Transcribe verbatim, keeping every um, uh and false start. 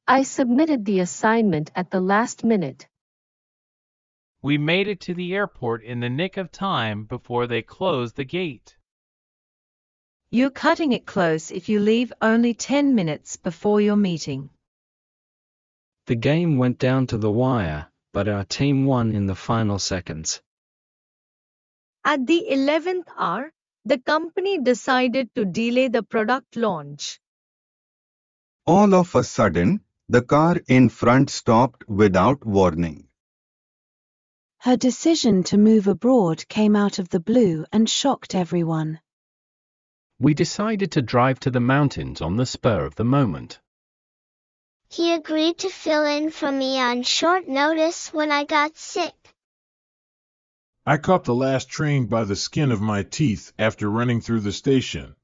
I submitted the assignment at the last minute. We made it to the airport in the nick of time before they closed the gate. You're cutting it close if you leave only ten minutes before your meeting. The game went down to the wire, but our team won in the final seconds. At the eleventh hour, the company decided to delay the product launch. All of a sudden, the car in front stopped without warning. Her decision to move abroad came out of the blue and shocked everyone. We decided to drive to the mountains on the spur of the moment. He agreed to fill in for me on short notice when I got sick. I caught the last train by the skin of my teeth after running through the station.